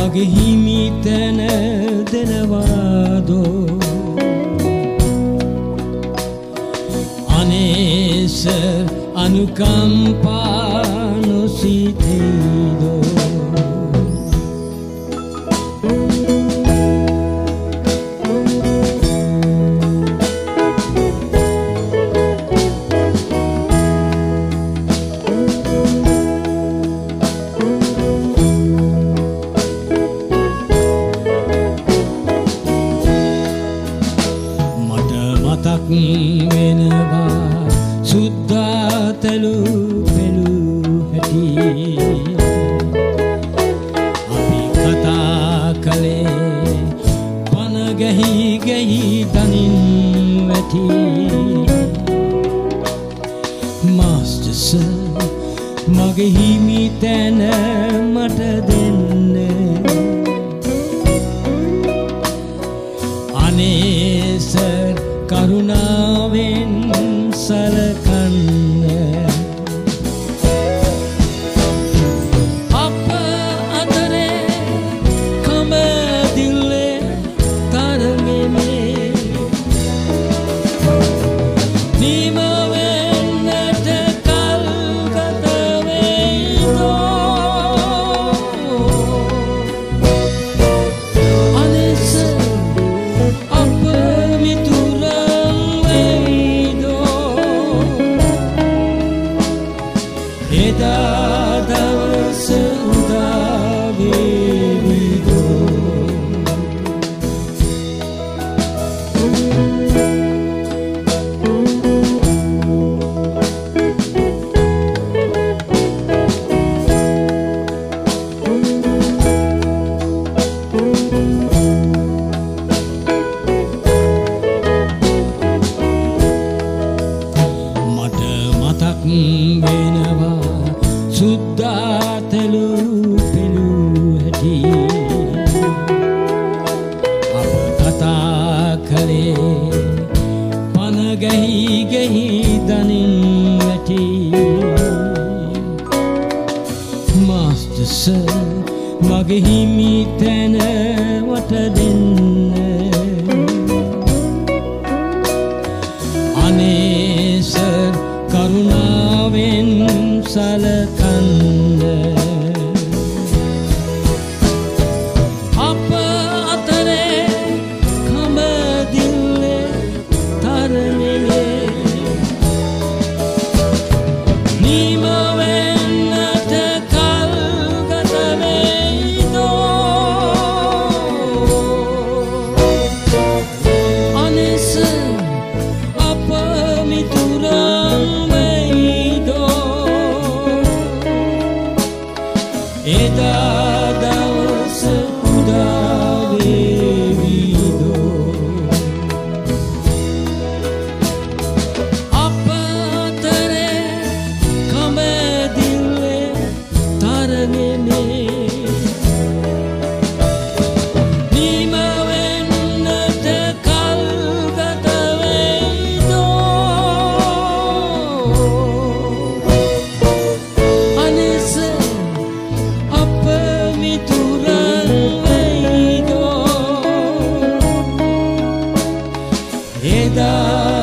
මගේ හිමි තැන දෙනවාදෝ අනේසර් අනුකම්පා නොසිතෙයිදෝ වෙනවා සුද්දාතලු පෙළු හැටි අපි කතා කළේ පන ගැහි ගැහි දනින් වැටි මාස්ටර් සර් මගේ හිමි තැන මට දෙන්න අනේ සර් කරුණාවෙන් සලකන්න අප අතරේ කමදිල්ලේ තරගෙමේ නිම වෙන්නට කල් ගත වෙයිදෝ අනේ සර් අප එදා දවස උදා වේවිදෝ මට මතක් වෙනවා සුද්දාතලු පෙළු හැටි අප කතා කළේ පන ගැහි ගැහි දනින් වැටි මාස්ටර් සර් මගේ හිමි තැන වට දෙන්න අනේ සර් කරුණාවෙන් සලකන්න අප අතරේ කමදිල්ලේ තරණයේ නිම වෙන්නට කල් ගත වෙයිදෝ අනේ සර් අප මිතුරන් වෙයිදෝ. එදා දවස උදා වේවිදෝ අප අතරේ කමදිල්ලේ තරගෙමේ නිම වෙන්නට කල් ගත වෙයිදෝ අනේ සර් අප මිතුරන් වෙයිදෝ එදා